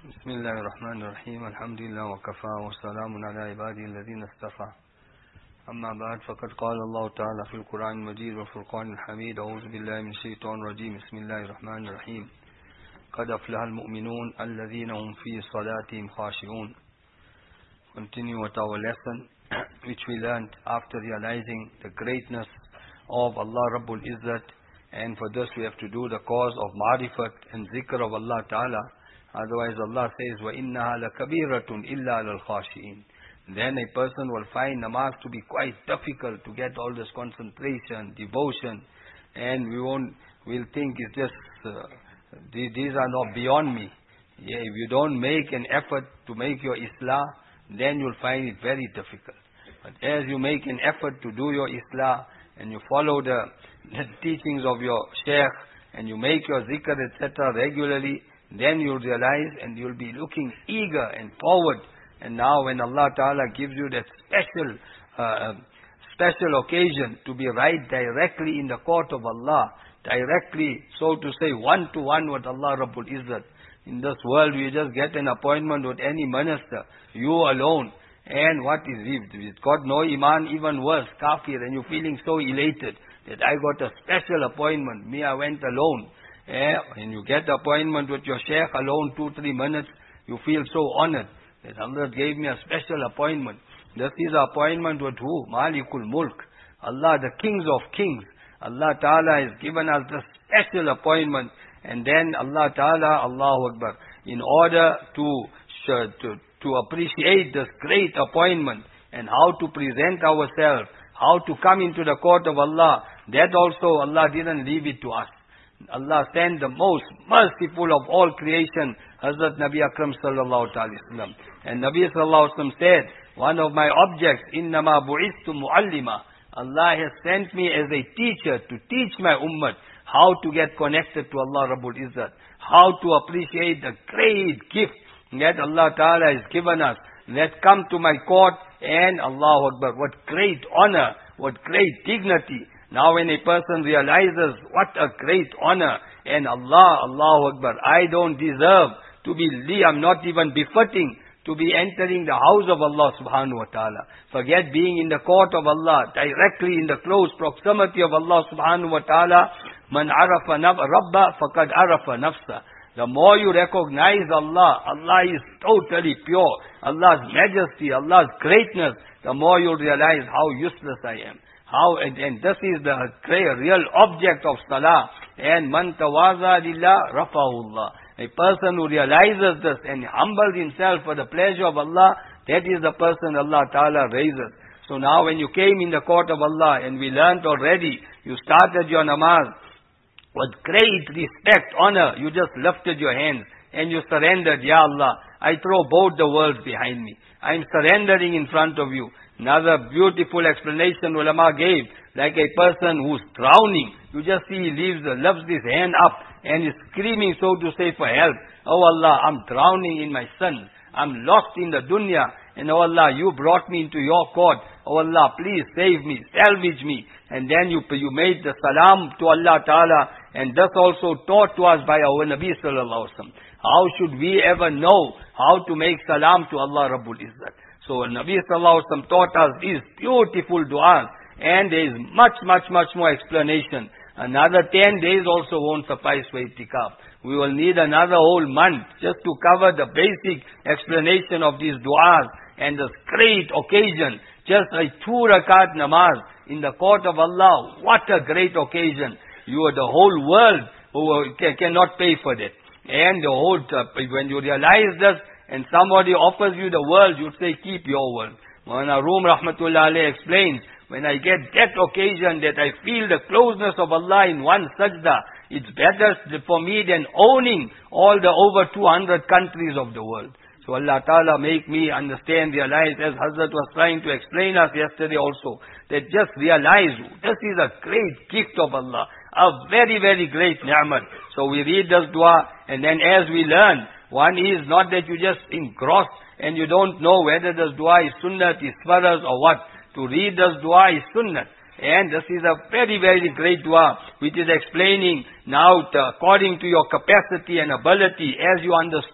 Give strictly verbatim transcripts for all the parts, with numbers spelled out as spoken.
بسم الله الرحمن الرحيم الحمد لله وكفى وسلام على عباده الذين اصطفى أما بعد فقد قال الله تعالى في القرآن المجيد والفرقان الحميد أعوذ بالله من الشيطان الرجيم بسم الله الرحمن الرحيم قد أفلح المؤمنون الذين هم في صلاتهم خاشعون. Continue with our lesson which we learned after realizing the greatness of Allah Rabbul Izzat, and for this we have to do the cause of ma'rifat and zikr of Allah Ta'ala. Otherwise Allah says, وَإِنَّهَا لَكَبِيرَةٌ إِلَّا لَلْخَاشِئِينَ. Then a person will find namaz to be quite difficult to get all this concentration, devotion, and we won't, we'll think it's just, uh, these, these are not beyond me. Yeah, if you don't make an effort to make your islah, then you'll find it very difficult. But as you make an effort to do your islah, and you follow the, the teachings of your shaykh, and you make your zikr, et cetera regularly, then you'll realize and you'll be looking eager and forward. And now when Allah Ta'ala gives you that special, uh, special occasion to be right directly in the court of Allah, directly, so to say, one to one with Allah Rabbul Izzat. In this world, you just get an appointment with any minister, you alone. And what is it? It's got no iman, even worse, kafir, and you're feeling so elated that I got a special appointment. Me, I went alone. Eh, and you get the appointment with your sheikh alone, two, three minutes, you feel so honored that Allah gave me a special appointment. This is an appointment with who? Malikul Mulk. Allah, the kings of kings. Allah Ta'ala has given us this special appointment. And then Allah Ta'ala, Allahu Akbar, in order to, to, to appreciate this great appointment and how to present ourselves, how to come into the court of Allah, that also Allah didn't leave it to us. Allah sent the most merciful of all creation, Hazrat Nabi Akram sallallahu alaihi wasallam. And Nabi sallallahu alaihi wasallam said, one of my objects, innama bu'istu muallima. Allah has sent me as a teacher to teach my ummah how to get connected to Allah Rabbul Izzat, how to appreciate the great gift that Allah Ta'ala has given us. Let's come to my court, and Allahu Akbar, what great honor, what great dignity. Now when a person realizes what a great honor, and Allah, Allahu Akbar, I don't deserve to be, I'm not even befitting to be entering the house of Allah subhanahu wa ta'ala. Forget being in the court of Allah, directly in the close proximity of Allah subhanahu wa ta'ala. Man arafa rabba faqad arafa nafsa. The more you recognize Allah, Allah is totally pure, Allah's majesty, Allah's greatness, the more you realize how useless I am. How, and, and this is the real object of salah. And man tawaza lillah rafa'ullah. A person who realizes this and humbles himself for the pleasure of Allah, that is the person Allah Ta'ala raises. So now when you came in the court of Allah, and we learnt already, you started your namaz, with great respect, honor, you just lifted your hands and you surrendered. Ya Allah, I throw both the worlds behind me. I am surrendering in front of you. Another beautiful explanation ulama gave, like a person who's drowning. You just see he leaves, lifts his hand up and is screaming, so to say, for help. Oh Allah, I'm drowning in my sins. I'm lost in the dunya. And oh Allah, you brought me into your court. Oh Allah, please save me, salvage me. And then you, you made the salam to Allah Ta'ala. And this also taught to us by our Nabi Sallallahu Alaihi Wasallam. How should we ever know how to make salam to Allah Rabbul Izzat? So Nabi Sallallahu Alaihi Wasallam taught us these beautiful du'as. And there is much, much, much more explanation. Another ten days also won't suffice for itikaf. We will need another whole month just to cover the basic explanation of these du'as and this great occasion. Just a two rakat namaz in the court of Allah. What a great occasion. You are the whole world who cannot pay for that. And the whole, when you realize this and somebody offers you the world, you say, keep your world. Mawlana Rum Rahmatullah Alayhi explains, when I get that occasion that I feel the closeness of Allah in one sajda, it's better for me than owning all the over two hundred countries of the world. So Allah Ta'ala make me understand, realize, as Hazrat was trying to explain us yesterday also, that just realize, this is a great gift of Allah, a very, very great ni'mat. So we read this dua, and then as we learn, one is not that you just engross, and you don't know whether this dua is sunnat, is faraz or what. To read this dua is sunnat. And this is a very, very great dua, which is explaining now, to, according to your capacity and ability, as you understood,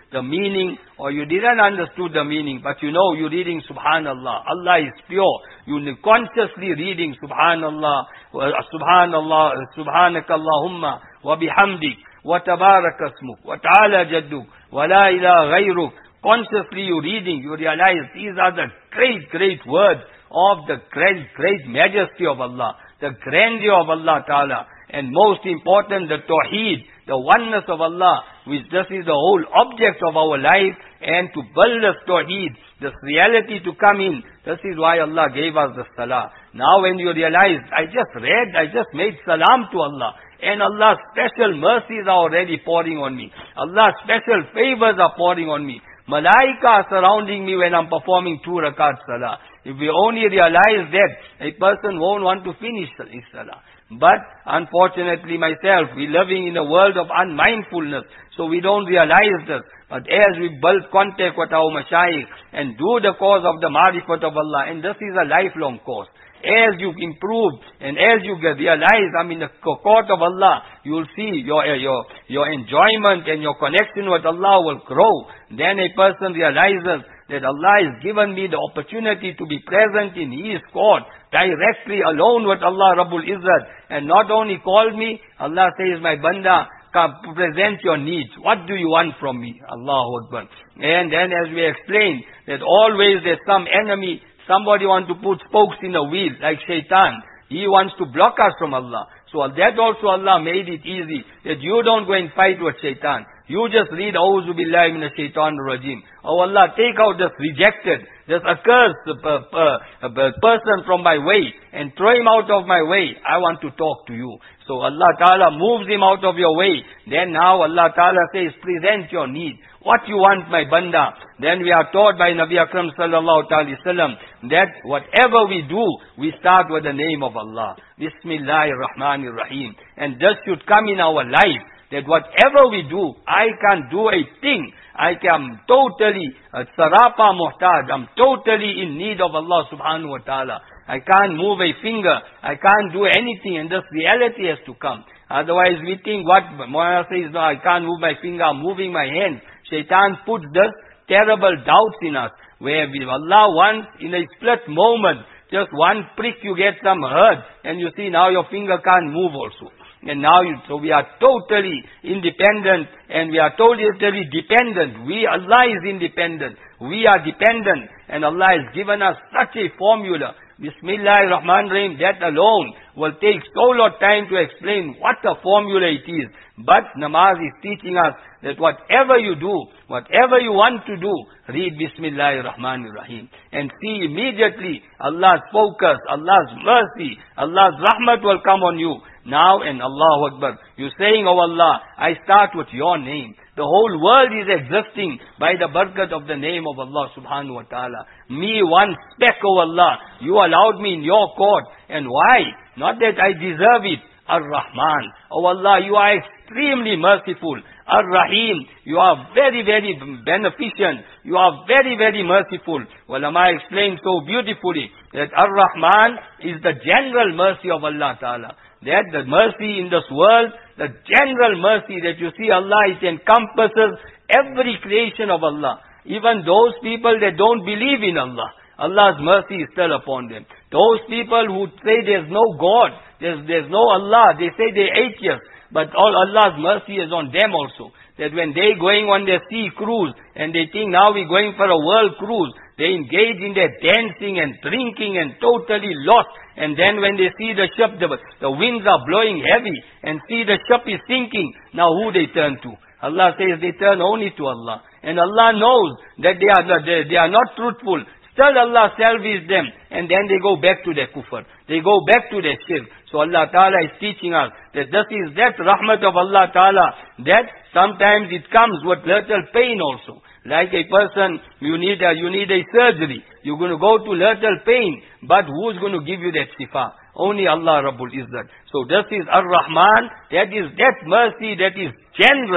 the meaning, or you didn't understood the meaning, but you know you're reading Subhanallah. Allah is pure. You're consciously reading Subhanallah, Subhanallah, Subhanakallahumma, wa bihamdik, wa tabarakasmuk, wa ta'ala jadduk, wa la ilaha ghayruk. Consciously you're reading, you realize these are the great, great words of the great, great majesty of Allah, the grandeur of Allah Ta'ala, and most important, the Tawheed, the oneness of Allah, which this is the whole object of our life, and to build this Tawheed, this reality to come in. This is why Allah gave us the Salah. Now when you realize, I just read, I just made Salam to Allah, and Allah's special mercies are already pouring on me. Allah's special favors are pouring on me. Malaika are surrounding me when I'm performing two rakat Salah. If we only realize that, a person won't want to finish his Salah. But unfortunately myself, we're living in a world of unmindfulness, so we don't realize this. But as we build contact with our mashayikh and do the cause of the marifat of Allah, and this is a lifelong course. As you improve and as you get realize, I'm in the court of Allah, you'll see your, your, your enjoyment and your connection with Allah will grow. Then a person realizes that Allah has given me the opportunity to be present in His court, directly alone with Allah Rabbul Izzat. And not only called me, Allah says, my banda, come present your needs. What do you want from me? Allahu Akbar. And then as we explained, that always there's some enemy, somebody wants to put spokes in a wheel, like shaitan. He wants to block us from Allah. So that also Allah made it easy, that you don't go and fight with shaitan. You just read, A'udhu billahi minash shaitanir rajim. Oh Allah, take out this rejected, this accursed uh, uh, uh, person from my way, and throw him out of my way. I want to talk to you. So Allah Ta'ala moves him out of your way. Then now Allah Ta'ala says, present your need. What you want, my banda? Then we are taught by Nabi Akram sallallahu alaihi wasallam that whatever we do, we start with the name of Allah. Bismillahir Rahmanir Rahim. And this should come in our life, that whatever we do, I can't do a thing. I am totally uh, sarapa muhtaj. I'm totally in need of Allah subhanahu wa ta'ala. I can't move a finger. I can't do anything, and this reality has to come. Otherwise we think what Moana says, no, I can't move my finger, I'm moving my hand. Shaitan puts this terrible doubts in us, where we, Allah wants in a split moment, just one prick you get some hurt, and you see now your finger can't move also. And now, you, so we are totally independent, and we are totally dependent. We, Allah is independent. We are dependent, and Allah has given us such a formula. Bismillahir Rahmanir Rahim, that alone will take so lot time to explain what a formula it is. But namaz is teaching us that whatever you do, whatever you want to do, read Bismillahir Rahmanir Rahim. And see immediately Allah's focus, Allah's mercy, Allah's rahmat will come on you. Now, and Allahu Akbar, you're saying, oh Allah, I start with your name. The whole world is existing by the barakat of the name of Allah subhanahu wa ta'ala. Me, one speck, oh Allah, you allowed me in your court. And why? Not that I deserve it. Ar-Rahman. Oh Allah, you are extremely merciful. Ar-Rahim, you are very, very beneficent. You are very, very merciful. Ulama explained so beautifully that Ar-Rahman is the general mercy of Allah Ta'ala. That the mercy in this world, the general mercy that you see Allah, it encompasses every creation of Allah. Even those people that don't believe in Allah, Allah's mercy is still upon them. Those people who say there's no God, there's, there's no Allah, they say they're atheists, but all Allah's mercy is on them also. That when they going on their sea cruise, and they think now we're going for a world cruise, they engage in their dancing and drinking and totally lost. And then when they see the ship, the, the winds are blowing heavy, and see the ship is sinking, now who they turn to? Allah says they turn only to Allah. And Allah knows that they are, they, they are not truthful. Still Allah salves them, and then they go back to their kufr. They go back to their shirk. So Allah Ta'ala is teaching us that this is that rahmat of Allah Ta'ala, that sometimes it comes with little pain also. Like a person, you need a, you need a surgery. You're going to go to little pain, but who's going to give you that shifa? Only Allah Rabbul Izzat. So this is Ar-Rahman, that is that mercy that is general.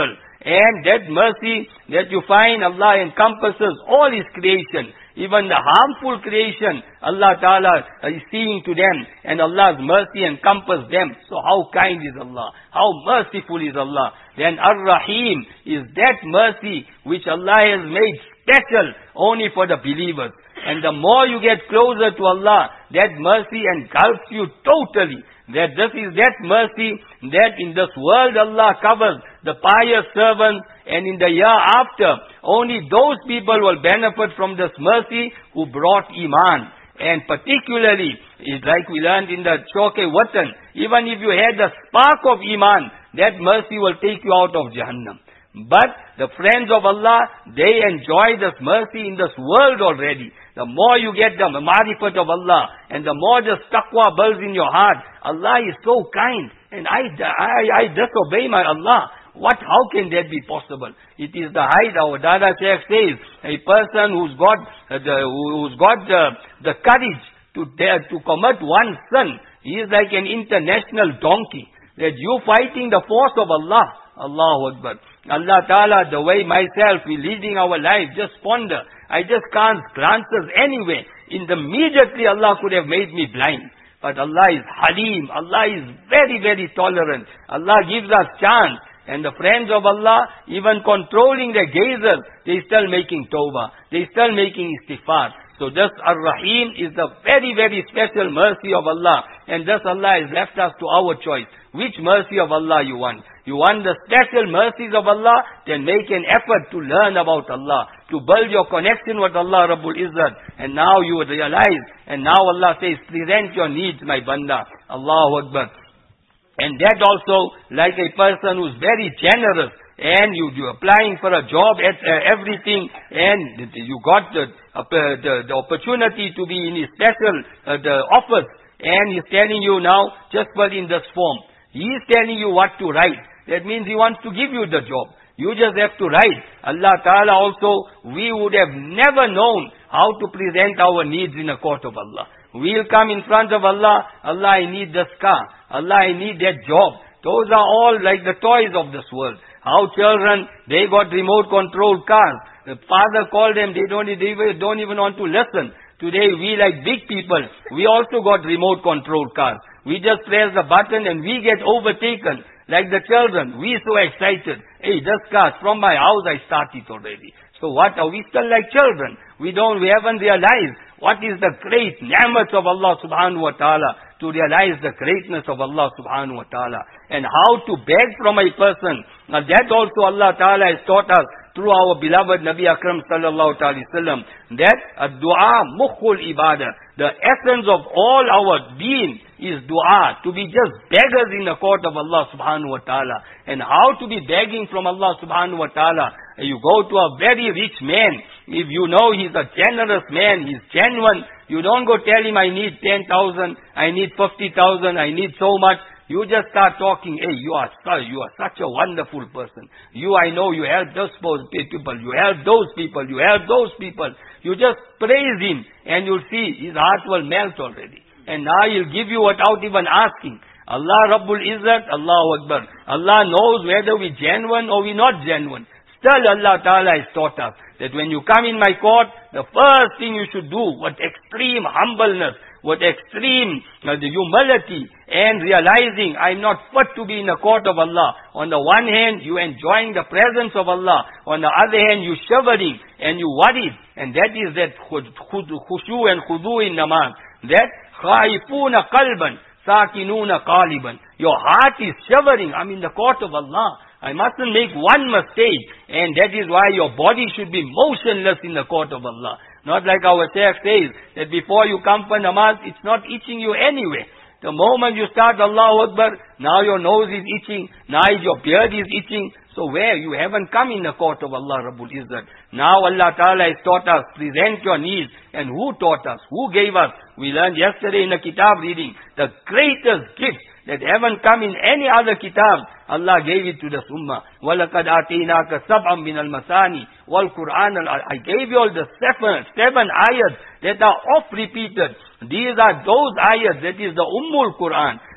And that mercy that you find, Allah encompasses all His creation. Even the harmful creation, Allah Ta'ala is seeing to them, and Allah's mercy encompasses them. So how kind is Allah? How merciful is Allah? Then Ar-Rahim is that mercy which Allah has made special only for the believers. And the more you get closer to Allah, that mercy engulfs you totally. That this is that mercy that in this world Allah covers the pious servants, and in the year after, only those people will benefit from this mercy who brought Iman. And particularly, it's like we learned in the Shoke Watan, even if you had the spark of Iman, that mercy will take you out of Jahannam. But the friends of Allah, they enjoy this mercy in this world already. The more you get the marifat of Allah, and the more the taqwa builds in your heart, Allah is so kind, and I, I, I disobey my Allah. What, how can that be possible? It is the height. Our Dada Sheikh says, a person who's got uh, the, who's got the, the courage to dare to commit one sin, he is like an international donkey. That you fighting the force of Allah. Allahu Akbar. Allah Ta'ala, the way myself, we leading our life, just ponder. I just can't glances anywhere. In the immediately Allah could have made me blind. But Allah is Halim. Allah is very, very tolerant. Allah gives us chance. And the friends of Allah, even controlling their gazes, they still making tawbah. They still making istighfar. So this Ar-Rahim is the very, very special mercy of Allah. And thus Allah has left us to our choice. Which mercy of Allah you want? You want the special mercies of Allah? Then make an effort to learn about Allah. To build your connection with Allah Rabbul Izzat. And now you realize. And now Allah says, present your needs, my banda. Allahu Akbar. And that also, like a person who's very generous, and you, you're applying for a job at uh, everything, and you got the, uh, the, the opportunity to be in his special uh, the office, and he's telling you now, just fill in this form. He's telling you what to write. That means he wants to give you the job. You just have to write. Allah Ta'ala also, we would have never known how to present our needs in a court of Allah. We'll come in front of Allah, Allah, I need this car. Allah, I need that job. Those are all like the toys of this world. How children, they got remote controlled cars. The father called them, they don't, they don't even want to listen. Today, we like big people, we also got remote controlled cars. We just press the button and we get overtaken. Like the children, we so excited. Hey, this car, from my house I start it already. So what, are we still like children? We don't, we haven't realized what is the great ni'mat of Allah subhanahu wa ta'ala, to realize the greatness of Allah subhanahu wa ta'ala. And how to beg from a person. Now that also Allah ta'ala has taught us through our beloved Nabi Akram sallallahu ta'ala sallam. That a dua mukhul ibadah. The essence of all our deen is dua. To be just beggars in the court of Allah subhanahu wa ta'ala. And how to be begging from Allah subhanahu wa ta'ala. You go to a very rich man. If you know he's a generous man, he's genuine, you don't go tell him, I need ten thousand, I need fifty thousand, I need so much. You just start talking, hey, you are you are such a wonderful person. You, I know, you help those people, you help those people, you help those people. You just praise him, and you'll see his heart will melt already. And now he'll give you without even asking. Allah Rabbul Izzat, Allahu Akbar. Allah knows whether we're genuine or we're not genuine. Still Allah Ta'ala has taught us that when you come in my court, the first thing you should do with extreme humbleness, with extreme uh, the humility, and realizing I'm not fit to be in the court of Allah. On the one hand, you enjoying the presence of Allah. On the other hand, you shivering and you worried. And that is that khushu and khudu in namaz. That khaifuna qalban, sakinuna qaliban. Your heart is shivering. I'm in the court of Allah. I mustn't make one mistake. And that is why your body should be motionless in the court of Allah. Not like our Shaykh says, that before you come for namaz, it's not itching you anyway. The moment you start Allahu Akbar, now your nose is itching, now your beard is itching. So where? You haven't come in the court of Allah Rabbul Izzat. Now Allah Ta'ala has taught us, present your needs. And who taught us? Who gave us? We learned yesterday in the kitab reading, the greatest gift that haven't come in any other kitab. Allah gave it to the Ummah. وَلَقَدْ آتَيْنَاكَ سَبْعًا مِنَ الْمَثَانِ وَالْقُرْآنَ. I gave you all the seven, seven ayats that are oft repeated. These are those ayats, that is the Ummul Quran.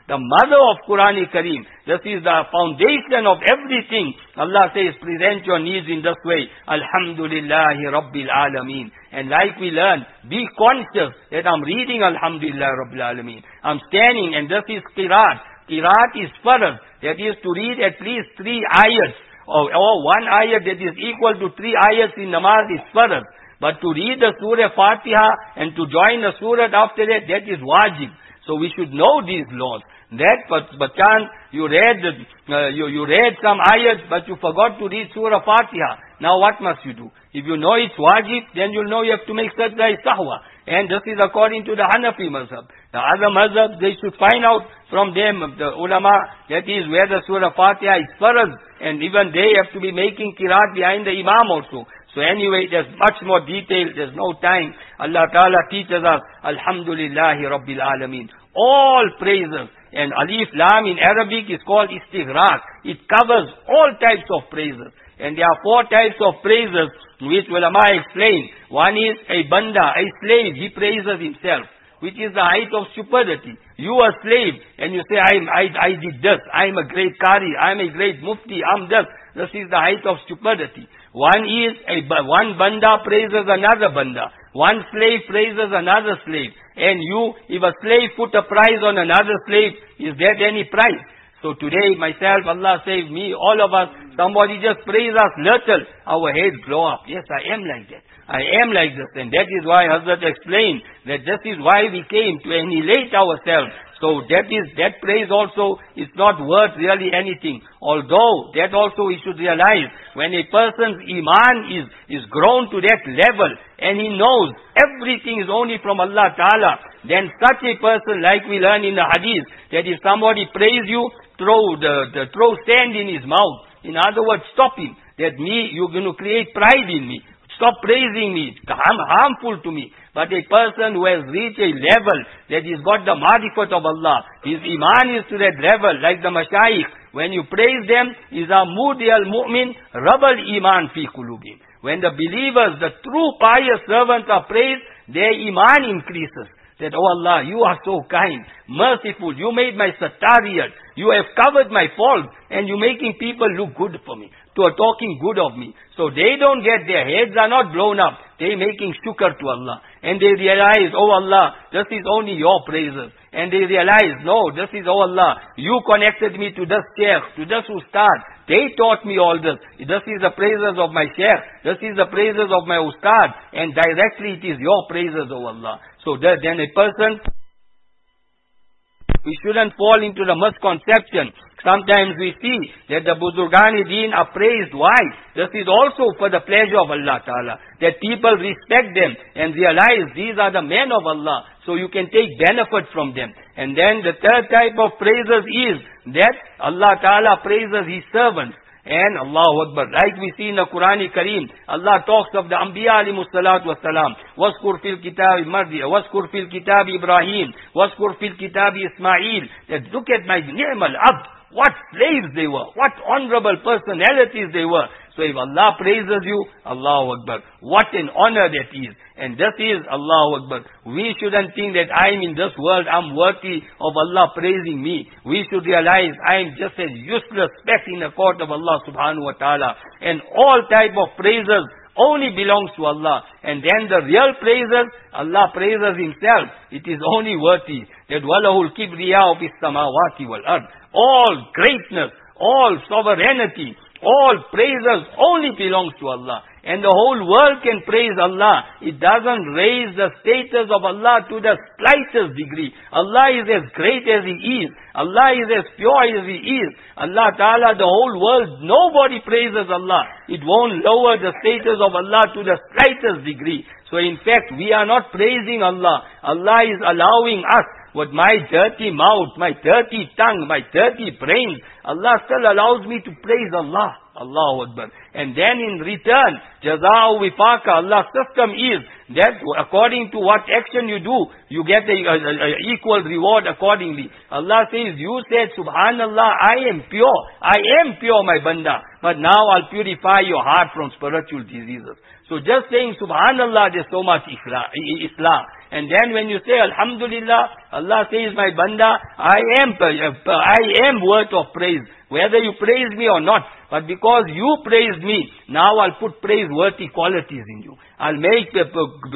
the mother of Qur'an Kareem. This is the foundation of everything. Allah says, present your needs in this way. Alhamdulillahi Rabbil Alameen. And like we learn, be conscious that I'm reading Alhamdulillah Rabbil Alameen. I'm standing, and this is Qiraat. Qiraat is farad. That is to read at least three ayats. Or, or one ayat that is equal to three ayats in namaz is farad. But to read the Surah Fatiha and to join the Surah after that, that is wajib. So we should know these laws. That, but, but can you read, uh, you, you read some ayats, but you forgot to read Surah Fatiha. Now what must you do? If you know it's wajib, then you'll know you have to make sajda sahwa. And this is according to the Hanafi mazhab. The other mazhab, they should find out from them, the ulama, that is where the Surah Fatiha is farad. And even they have to be making qiraat behind the imam also. So anyway, there's much more detail, there's no time. Allah Ta'ala teaches us, Alhamdulillahi Rabbil Alameen. All praises. And Alif Lam in Arabic is called istighraq. It covers all types of praises. And there are four types of praises which ulama explain. One is a banda, a slave, he praises himself, which is the height of stupidity. You are a slave and you say, I, I, I did this, I am a great Qari, I am a great Mufti, I am this. This is the height of stupidity. One is, a one banda praises another banda. One slave praises another slave. And you, if a slave put a price on another slave, is that any price? So today, myself, Allah save me, all of us, somebody just praise us little, our heads blow up. Yes, I am like that. I am like this. And that is why Hazrat explained that this is why we came to annihilate ourselves. So that is, that praise also is not worth really anything. Although, that also we should realize, when a person's iman is, is grown to that level, and he knows everything is only from Allah Ta'ala, then such a person, like we learn in the hadith, that if somebody praise you, throw the, the throw sand in his mouth. In other words, stop him. That me, you're going to create pride in me. Stop praising me. It's harm, harmful to me. But a person who has reached a level that he's got the marifat of Allah, his iman is to that level, like the mashayikh. When you praise them, is a mudi al-mu'min, rabal iman fi kulubim. When the believers, the true pious servants are praised, their iman increases. That, oh Allah, you are so kind, merciful, you made my satariyat, you have covered my faults, and you're making people look good for me, to are talking good of me. So they don't get, their heads are not blown up, they're making shukr to Allah. And they realize, oh Allah, this is only your praises. And they realize, no, this is, oh Allah, you connected me to this sheikh, to this ustad. They taught me all this. This is the praises of my sheikh. This is the praises of my ustad. And directly it is your praises, oh Allah. So that then a person, we shouldn't fall into the misconception. Sometimes we see that the Buzurgan-e-Deen are praised. Why? This is also for the pleasure of Allah Ta'ala. That people respect them and realize these are the men of Allah. So you can take benefit from them. And then the third type of praises is that Allah Ta'ala praises His servants. And Allahu Akbar, like we see in the Quran Kareem, Allah talks of the Anbiya alayhimus salatu wassalam. Waskur fil kitab Maryam, waskur fil kitab Ibrahim, waskur fil kitab Ismail. That look at my ni'mal abd. What slaves they were. What honorable personalities they were. So if Allah praises you, Allahu Akbar. What an honor that is. And this is Allahu Akbar. We shouldn't think that I am in this world, I'm worthy of Allah praising me. We should realize I am just a useless speck in the court of Allah subhanahu wa ta'ala. And all type of praises only belongs to Allah. And then the real praises, Allah praises Himself. It is only worthy. That وَلَهُ الْكِبْرِيَاءُ فِي السَّمَاوَاتِ وَالْأَرْضِ. All greatness, all sovereignty, all praises only belongs to Allah. And the whole world can praise Allah. It doesn't raise the status of Allah to the slightest degree. Allah is as great as He is. Allah is as pure as He is. Allah Ta'ala, the whole world, nobody praises Allah. It won't lower the status of Allah to the slightest degree. So in fact, we are not praising Allah. Allah is allowing us, with my dirty mouth, my dirty tongue, my dirty brain, Allah still allows me to praise Allah. Allahu Akbar. And then in return, jaza'u wifaqa, Allah's system is that according to what action you do, you get a, a, a equal reward accordingly. Allah says, you said, Subhanallah, I am pure. I am pure, my banda. But now I'll purify your heart from spiritual diseases. So just saying Subhanallah, there's so much Islam. And then when you say Alhamdulillah, Allah says, my banda, I am, I am worth of praise. Whether you praise me or not. But because you praised me, now I'll put praiseworthy qualities in you. I'll make that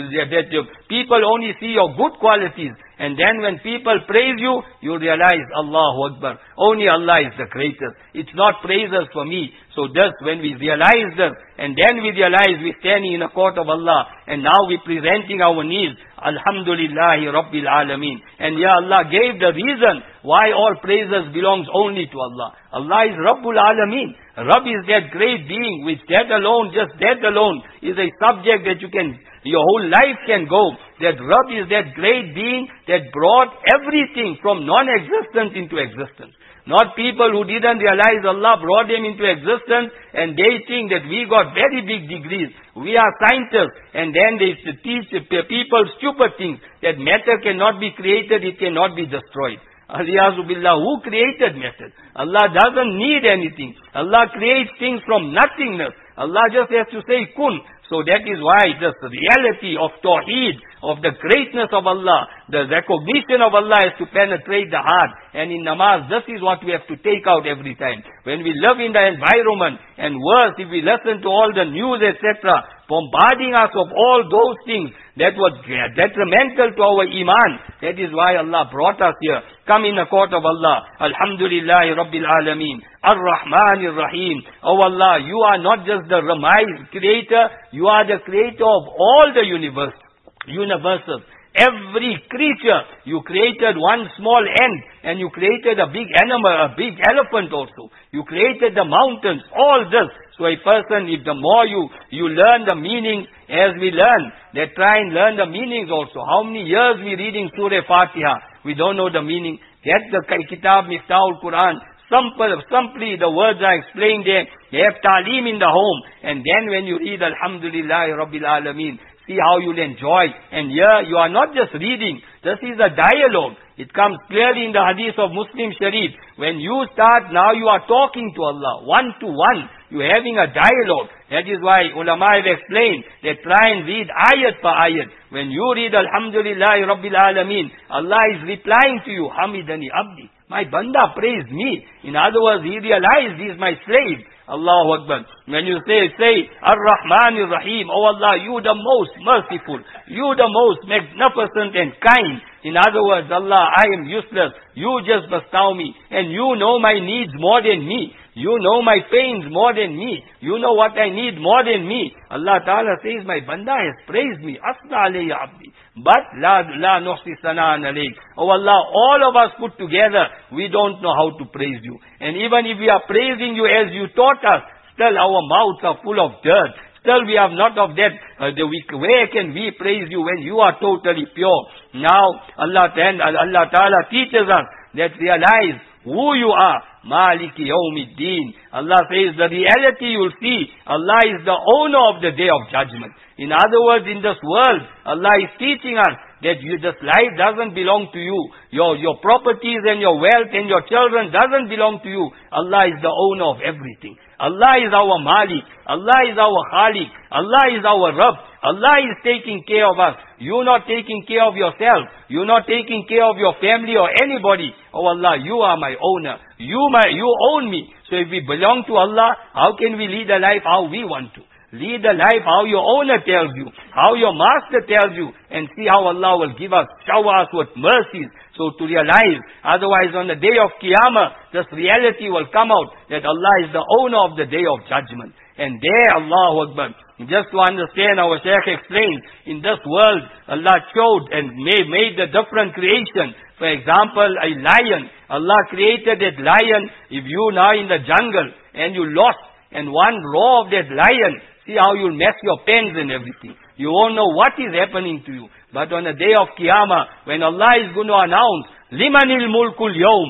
people only see your good qualities. And then when people praise you, you realize, Allahu Akbar. Only Allah is the greatest. It's not praises for me. So thus, when we realize this, and then we realize we're standing in the court of Allah, and now we're presenting our needs, Alhamdulillahi Rabbil Alameen. And Ya Allah gave the reason why all praises belongs only to Allah. Allah is Rabbul Alameen. Rabb is that great being which that alone, just that alone, is a subject that you can, your whole life can go. That Rabb is that great being that brought everything from non-existence into existence. Not people who didn't realize Allah brought them into existence and they think that we got very big degrees. We are scientists, and then they teach people stupid things, that matter cannot be created, it cannot be destroyed. Aliyazu billah, who created matter? Allah doesn't need anything. Allah creates things from nothingness. Allah just has to say kun. So that is why this reality of Tawheed, of the greatness of Allah, the recognition of Allah has to penetrate the heart. And in namaz, this is what we have to take out every time. When we live in the environment, and worse, if we listen to all the news, et cetera, bombarding us of all those things that was detrimental to our iman. That is why Allah brought us here. Come in the court of Allah. Alhamdulillahi Rabbil Alameen. Ar-Rahman Ar-Rahim. Oh Allah, you are not just the my creator, you are the creator of all the universe, universes. Every creature, you created one small ant, and you created a big animal, a big elephant also. You created the mountains, all this. So a person, if the more you, you learn the meaning as we learn, they try and learn the meanings also. How many years we reading Surah Fatiha? We don't know the meaning. Get the Kitab Miftahul Quran. Simple, simply the words are explained there. They have ta'lim in the home. And then when you read Alhamdulillah Rabbil Alameen, see how you'll enjoy. And here you are not just reading. This is a dialogue. It comes clearly in the hadith of Muslim Sharif. When you start, now you are talking to Allah, one to one. You're having a dialogue. That is why ulama have explained, they try and read ayat per ayat. When you read Alhamdulillah Rabbil Alameen, Allah is replying to you, Hamidani Abdi. My banda praised me. In other words, he realized he is my slave. Allahu Akbar. When you say, say, Ar-Rahman Ar-Rahim, oh Allah, you the most merciful, you the most magnificent and kind. In other words, Allah, I am useless. You just bestow me. And you know my needs more than me. You know my pains more than me. You know what I need more than me. Allah Ta'ala says, my banda has praised me. Asna alayya abdi. But, la, la nuhsi sana'an alayk. Oh Allah, all of us put together, we don't know how to praise you. And even if we are praising you as you taught us, still our mouths are full of dirt. Still we have not of that. Uh, the, we, where can we praise you when you are totally pure? Now, Allah, Allah Ta'ala teaches us that realize who you are. Maliki Yawmiddin. Allah says the reality you'll see, Allah is the owner of the day of judgment. In other words, in this world, Allah is teaching us that you, this life doesn't belong to you. Your, your properties and your wealth and your children doesn't belong to you. Allah is the owner of everything. Allah is our Malik. Allah is our Khaliq. Allah is our Rabb. Allah is taking care of us. You're not taking care of yourself. You're not taking care of your family or anybody. Oh Allah, you are my owner. You my, you own me. So if we belong to Allah, how can we lead a life how we want to? Lead a life how your owner tells you, how your master tells you, and see how Allah will give us, shower us with mercies. So to realize, otherwise on the day of Qiyamah, this reality will come out, that Allah is the owner of the day of judgment. And there, Allahu Akbar, just to understand, our Shaykh explains, in this world, Allah showed and made, made the different creation. For example, a lion. Allah created that lion. If you now in the jungle, and you lost, and one raw of that lion, see how you'll mess your pens and everything. You won't know what is happening to you. But on the day of Qiyamah, when Allah is going to announce, Limanil mulkul yawm,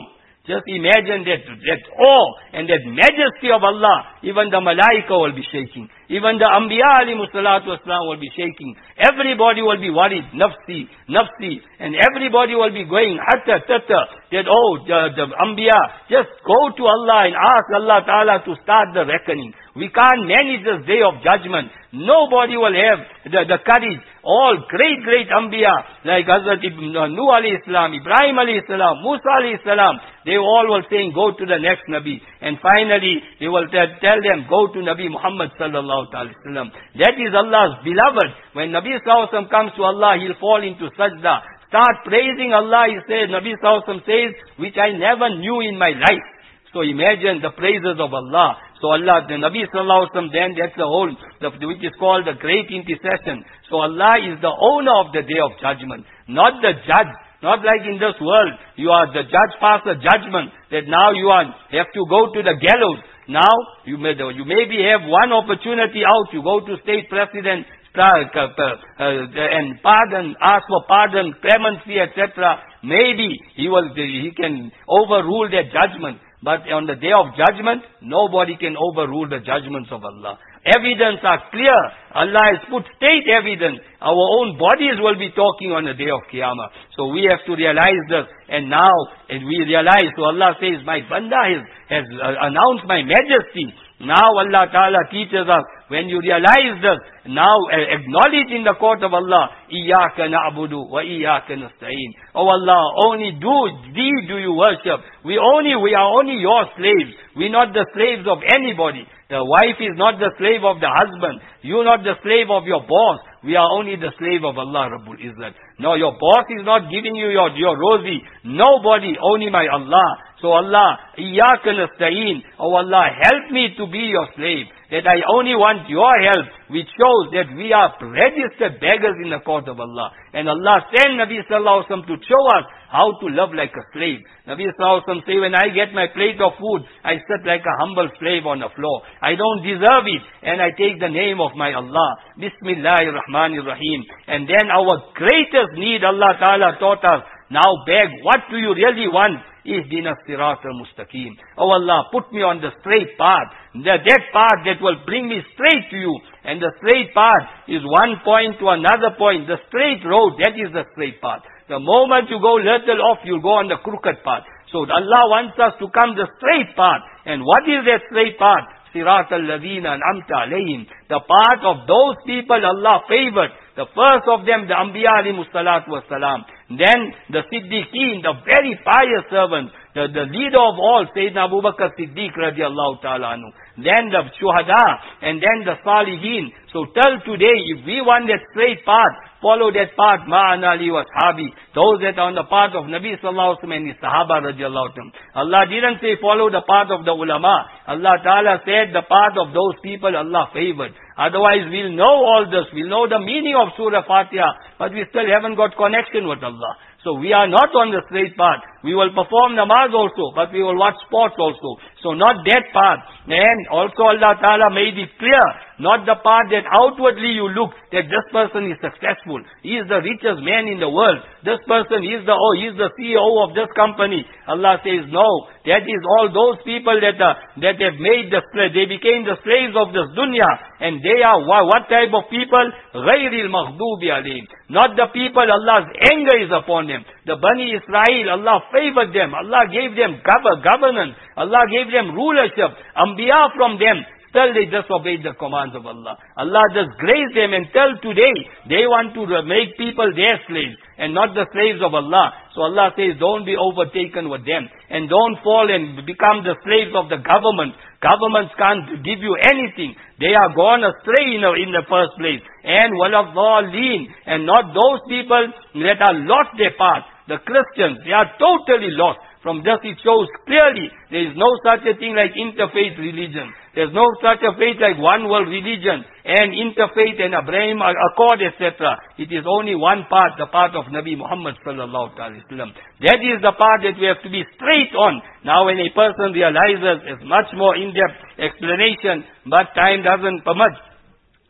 Just imagine that, that awe and that majesty of Allah. Even the malaika will be shaking. Even the Anbiya alayhimu salatu wasalam will be shaking. Everybody will be worried. Nafsi, nafsi. And everybody will be going, hatta, tatta. That, oh, the, the Anbiya, just go to Allah and ask Allah Ta'ala to start the reckoning. We can't manage this day of judgment. Nobody will have the, the courage. All great, great Anbiya, like Hazrat Nuh alayhi salam, Ibrahim alayhi salam, Musa alayhi salam, they all were saying, go to the next Nabi. And finally, they will tell, tell them, go to Nabi Muhammad sallallahu alayhi wa sallam. That is Allah's beloved. When Nabi sallallahu alayhi wa sallam comes to Allah, he'll fall into sajda. Start praising Allah, he says, Nabi sallallahu alayhi wa sallam says, which I never knew in my life. So imagine the praises of Allah. So Allah, the Nabi sallallahu alayhi wa sallam, then that's the whole, the, which is called the great intercession. So Allah is the owner of the day of judgment, not the judge. Not like in this world, you are the judge passes a judgment that now you are have to go to the gallows. Now you may you maybe have one opportunity out. You go to state president uh, uh, and pardon, ask for pardon, clemency, et cetera. Maybe he will he can overrule that judgment. But on the day of judgment, nobody can overrule the judgments of Allah. Evidence are clear. Allah has put state evidence. Our own bodies will be talking on the day of Qiyamah. So we have to realize this. And now, and we realize, so Allah says, my Banda has, has uh, announced my majesty. Now Allah Ta'ala teaches us, when you realize this, now uh, acknowledge in the court of Allah, Iyaka na'budu wa iyaka nasta'in. Oh Allah, only do, thee do you worship. We only, we are only your slaves. We're not the slaves of anybody. The wife is not the slave of the husband. You're not the slave of your boss. We are only the slave of Allah Rabbul Izzat. No, your boss is not giving you your, your rosy. Nobody, only my Allah. So Allah, Iyaka nasta'in. Oh Allah, help me to be your slave. That I only want your help, which shows that we are registered beggars in the court of Allah. And Allah sent Nabi sallallahu alaihi wasallam to show us how to love like a slave. Nabi sallallahu alaihi wasallam say, when I get my plate of food, I sit like a humble slave on the floor. I don't deserve it, and I take the name of my Allah. Bismillahir Rahmanir Rahim. And then our greatest need, Allah Ta'ala taught us, now beg, what do you really want? Ihdina siratal mustaqim. Oh Allah, put me on the straight path. The, that path that will bring me straight to you. And the straight path is one point to another point. The straight road, that is the straight path. The moment you go little off, you'll go on the crooked path. So Allah wants us to come the straight path. And what is that straight path? Siratal ladina an'amta alayhim. The path of those people Allah favored. The first of them, the Anbiya alayhimu salatu wassalam. Then the Siddiqeen, the very pious servants. The, the leader of all, Sayyidina Abu Bakr Siddiq radiallahu ta'ala anhu. Then the Shuhada, and then the Salihin. So till today, if we want that straight path, follow that path, ma'ana li wa sahabi. Those that are on the path of Nabi sallallahu alaihi wasallam and his Sahaba radiallahu ta'ala. Allah didn't say follow the path of the ulama. Allah Ta'ala said the path of those people Allah favored. Otherwise we'll know all this, we'll know the meaning of Surah Fatiha, but we still haven't got connection with Allah. So we are not on the straight path. We will perform namaz also, but we will watch sports also. So not that path. And also Allah Ta'ala made it clear, not the path that outwardly you look, that this person is successful. He is the richest man in the world. This person is the, oh, he is the C E O of this company. Allah says, no, that is all those people that are, that have made the, they became the slaves of this dunya. And they are, what type of people? Ghayril maghdubi alayhim. Not the people Allah's anger is upon them. The Bani Israel, Allah favored them. Allah gave them governance. Allah gave them rulership. Anbiya from them. Still they disobeyed the commands of Allah. Allah just graced them, and till today, they want to make people their slaves and not the slaves of Allah. So Allah says, don't be overtaken with them. And don't fall and become the slaves of the government. Governments can't give you anything. They are gone astray in the, in the first place. And وَلَضَّالِّينَ. And not those people that are lost their path. The Christians, they are totally lost. From this it shows clearly there is no such a thing like interfaith religion. There is no such a faith like one world religion and interfaith and Abraham Accord, et cetera. It is only one path, the path of Nabi Muhammad sallallahu alaihi wasallam. That is the path that we have to be straight on. Now when a person realizes, it's much more in-depth explanation, but time doesn't permit.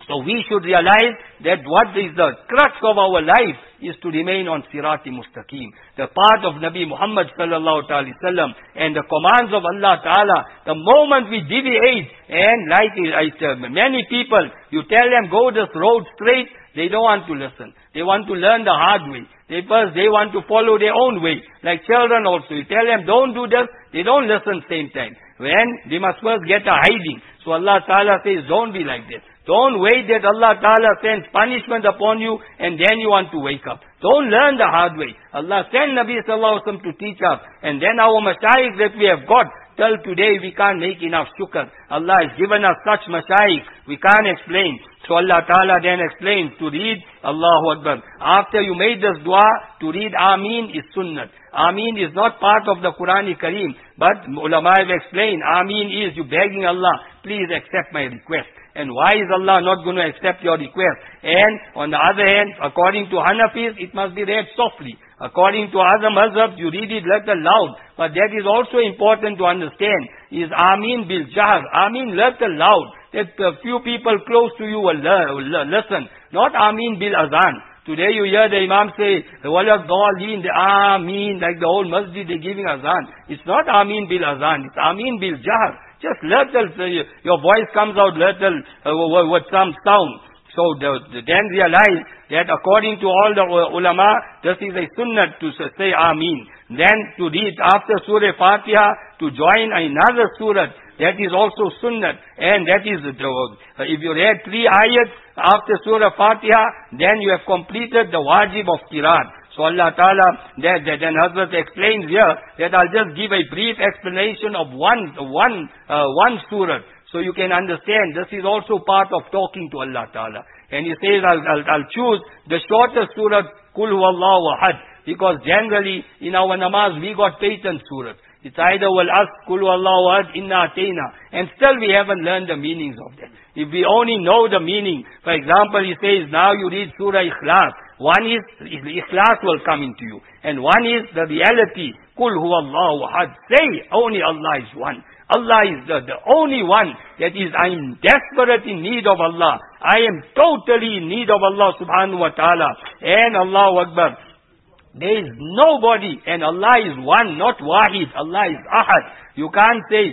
So we should realize that what is the crux of our life is to remain on Sirati Mustaqim, the path of Nabi Muhammad sallallahu alaihi wasallam and the commands of Allah Ta'ala. The moment we deviate, and like uh, many people, you tell them go this road straight, they don't want to listen. They want to learn the hard way. They first, they want to follow their own way. Like children also, you tell them don't do this, they don't listen same time. When they must first get a hiding. So Allah Ta'ala says don't be like this. Don't wait that Allah Ta'ala sends punishment upon you and then you want to wake up. Don't learn the hard way. Allah sent Nabi Sallallahu Alaihi Wasallam to teach us. And then our mashayikh that we have got, till today we can't make enough shukr. Allah has given us such mashayikh, we can't explain. So Allah Ta'ala then explains to read Allahu Akbar. After you made this dua, to read Ameen is sunnat. Ameen is not part of the Quran Kareem, but ulama have explained, Ameen is you begging Allah, please accept my request. And why is Allah not going to accept your request? And on the other hand, according to Hanafis, it must be read softly. According to other mazhabs, you read it little loud. But that is also important to understand. Is Ameen bil Jahr. Ameen little loud. That a few people close to you will listen. Not Ameen bil Azan. Today you hear the Imam say, Wala Dhalin, the Ameen, like the whole masjid they're giving Azan. It's not Ameen bil Azan. It's Ameen bil Jahr. Just little, uh, your voice comes out little uh, with some sound. So the, the, then realize that according to all the ulama, this is a sunnah to say Ameen. Then to read after Surah Fatiha, to join another surah, that is also sunnah. And that is, the, uh, if you read three ayats after Surah Fatiha, then you have completed the wajib of Qiraat. So Allah Ta'ala, that, that, then Hazrat explains here, that I'll just give a brief explanation of one, one, uh, one surah. So you can understand, this is also part of talking to Allah Ta'ala. And he says, I'll, I'll, I'll choose the shortest surah, Kul Huwallahu Ahad. Because generally, in our namaz, we got patent surah. It's either wal as, Kul Huwallahu Ahad, Inna Atayna. And still we haven't learned the meanings of them. If we only know the meaning, for example, he says, now you read Surah Ikhlas. One is, Ikhlas will come into you. And one is the reality, Kul Huwallahu Ahad. Say, only Allah is one. Allah is the, the only one that is, I am desperate in need of Allah. I am totally in need of Allah subhanahu wa ta'ala. And Allahu Akbar. There is nobody, and Allah is one, not Wahid. Allah is Ahad. You can't say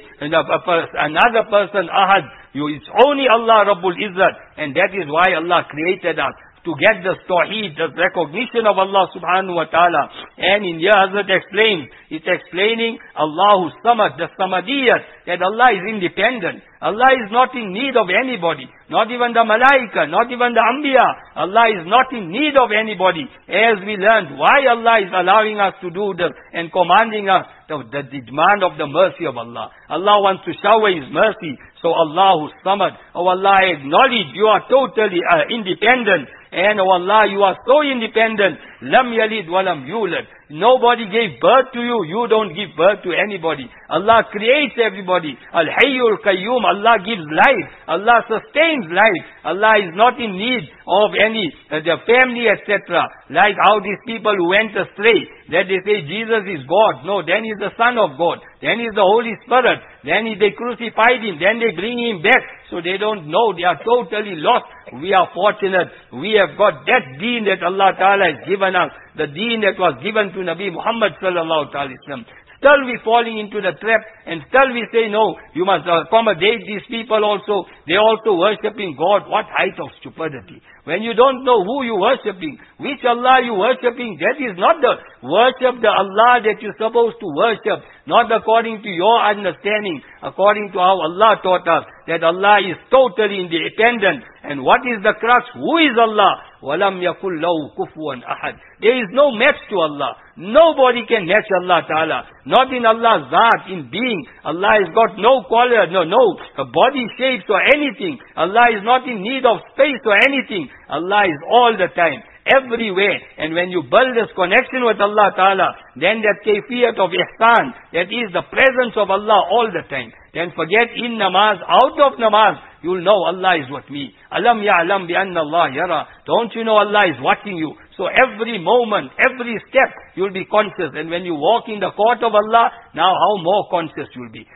another person Ahad. You, it's only Allah Rabbul Izzat. And that is why Allah created us. To get the tawheed, the recognition of Allah subhanahu wa ta'ala. And in here Hazrat explains, it's explaining Allahu Samad, the Samadiyat, that Allah is independent. Allah is not in need of anybody. Not even the Malaika, not even the Anbiya. Allah is not in need of anybody. As we learned, why Allah is allowing us to do this and commanding us the, the, the demand of the mercy of Allah. Allah wants to shower His mercy. So Allahu Samad. Oh Allah, I acknowledge you are totally uh, independent. And oh Allah, you are so independent. Lam yalid wa lam yulad. Nobody gave birth to you. You don't give birth to anybody. Allah creates everybody. Al-Hayyul Qayyum. Allah gives life. Allah sustains life. Allah is not in need of any, uh, the family, et cetera. Like how these people who went astray, that they say Jesus is God. No, then He's the Son of God. Then He's the Holy Spirit. Then they crucified Him. Then they bring Him back. So they don't know. They are totally lost. We are fortunate. We have got that deen that Allah Ta'ala has given us. The deen that was given to Nabi Muhammad Sallallahu Alaihi Wasallam. Still we falling into the trap, and still we say, no, you must accommodate these people also. They're also worshipping God. What height of stupidity. When you don't know who you worshipping, which Allah you worshipping, that is not the worship, the Allah that you're supposed to worship. Not according to your understanding, according to how Allah taught us, that Allah is totally independent. And what is the crux? Who is Allah? وَلَمْ يَكُلْ لَهُ كُفُوًا أَحَدٍ. There is no match to Allah. Nobody can match Allah Ta'ala. Not in Allah's Zat, in being. Allah has got no color, no, no body shapes or anything. Allah is not in need of space or anything. Allah is all the time, everywhere. And when you build this connection with Allah Ta'ala, then that kayfiyat of ihsan, that is the presence of Allah all the time. Then forget in namaz, out of namaz, you'll know Allah is with me. Alam ya'lam bi anna Allah yara. Don't you know Allah is watching you? So every moment, every step, you'll be conscious. And when you walk in the court of Allah, now how more conscious you'll be.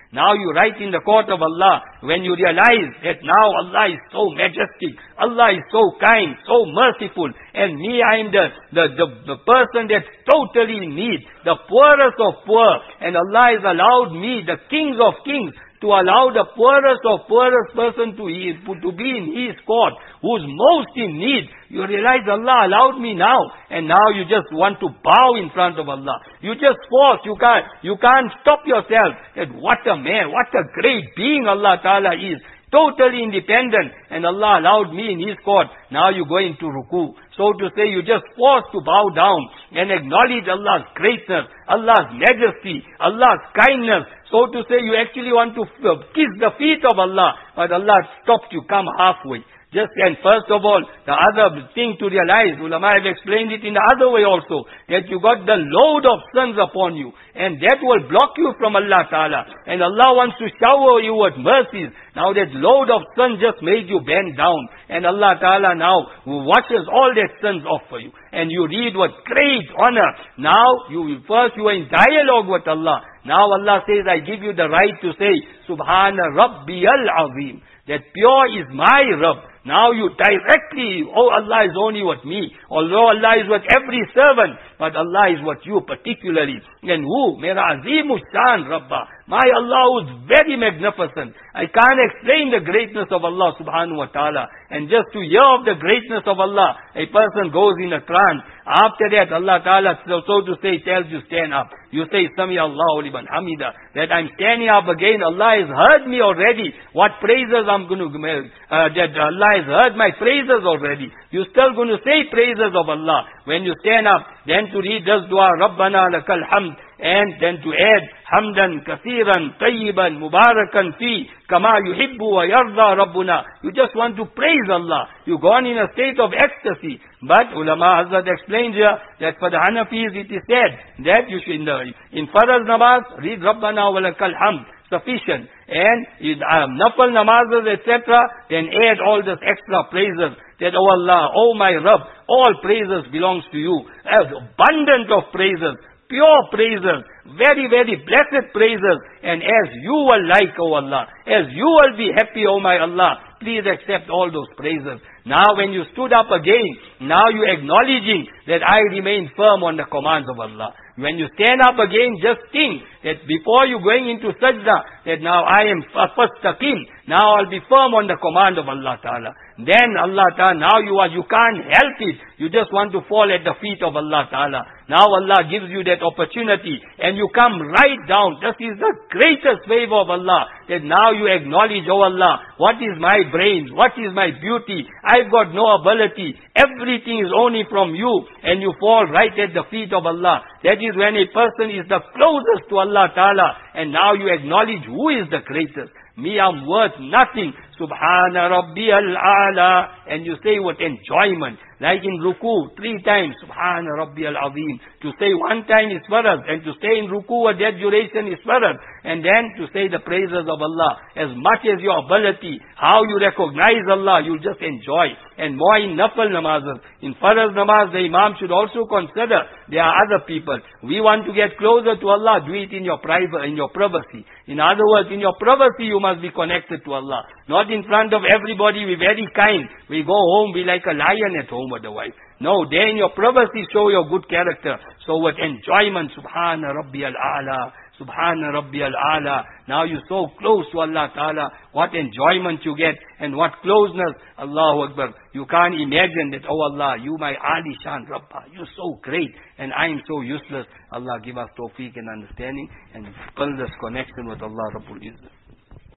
Now you write in the court of Allah, when you realize that now Allah is so majestic, Allah is so kind, so merciful, and me, I am the, the, the, the person that's totally in need, the poorest of poor, and Allah has allowed me, the kings of kings, to allow the poorest of poorest person to, to be in His court, who's most in need. You realize Allah allowed me now, and now you just want to bow in front of Allah. You just force, you can't, you can't stop yourself. That what a man, what a great being Allah Ta'ala is. Totally independent, and Allah allowed me in His court. Now you go into ruku. So to say, you just forced to bow down and acknowledge Allah's greatness, Allah's majesty, Allah's kindness. So to say, you actually want to kiss the feet of Allah, but Allah stopped you, come halfway. Just and first of all, the other thing to realize, ulama have explained it in the other way also, that you got the load of sins upon you, and that will block you from Allah Ta'ala. And Allah wants to shower you with mercies. Now that load of sin just made you bend down, and Allah Ta'ala now washes all that sins off for you. And you read with great honor. Now, you first you are in dialogue with Allah. Now Allah says, I give you the right to say, Subhana Rabbiyal Azim. That pure is my Rabb. Now you directly, oh Allah is only with me. Although Allah is with every servant, but Allah is with you particularly. And who? Mera Azimu Shan Rabba. My Allah is very magnificent. I can't explain the greatness of Allah subhanahu wa ta'ala. And just to hear of the greatness of Allah, a person goes in a trance. After that, Allah Ta'ala, so, so to say, tells you stand up. You say, Sami Allahu liman hamida. That I'm standing up again. Allah has heard me already. What praises I'm going to, uh, that Allah has heard my praises already. You're still going to say praises of Allah. When you stand up, then to read this dua, Rabbana lakal hamd. And then to add, Hamdan kathiran tayyiban mubarakan fi kama yuhibbu wa yarda Rabbuna. You just want to praise Allah. You've gone in a state of ecstasy. But ulama Hazrat explains here that for the Hanafis it is said that you should in the in Faraz namaz read Rabbana wa lakal hamd. Sufficient. And in um, Nafal namazes, et cetera, then add all this extra praises. That, oh Allah, oh my Rabb, all praises belongs to you. As abundant of praises, pure praises, very, very blessed praises. And as you will like, oh Allah, as you will be happy, oh my Allah, please accept all those praises. Now when you stood up again, now you acknowledging that I remain firm on the commands of Allah. When you stand up again, just think that before you going into sajda, that now I am first taqim. Now I'll be firm on the command of Allah Ta'ala. Then Allah Ta'ala, now you are, you can't help it. You just want to fall at the feet of Allah Ta'ala. Now Allah gives you that opportunity and you come right down. This is the greatest favor of Allah. That now you acknowledge, oh Allah, what is my brains? What is my beauty? I've got no ability. Everything is only from you. And you fall right at the feet of Allah. That is when a person is the closest to Allah Ta'ala. And now you acknowledge who is the greatest. Me, I'm worth nothing. Subhana Rabbiyal A'la. And you say with enjoyment. Like in ruku, three times, Subhana Rabbiyal Azim. To say one time is farad. And to stay in ruku at that duration is farad. And then to say the praises of Allah. As much as your ability, how you recognize Allah, you just enjoy. And more in nafal namazes. In farad namaz, the imam should also consider there are other people. We want to get closer to Allah, do it in your private, in your privacy. In other words, in your privacy you must be connected to Allah. Not in front of everybody, we very kind. We go home, we like a lion at home otherwise. No, there in your privacy show your good character. So with enjoyment, Subhana Rabbiyal A'la. Subhana Rabbiyal A'la. Now you're so close to Allah Ta'ala. What enjoyment you get and what closeness. Allahu Akbar. You can't imagine that, oh Allah, you my Ali Shan Rabba. You're so great and I am so useless. Allah give us tawfiq and understanding and build this connection with Allah Rabbul Izzah.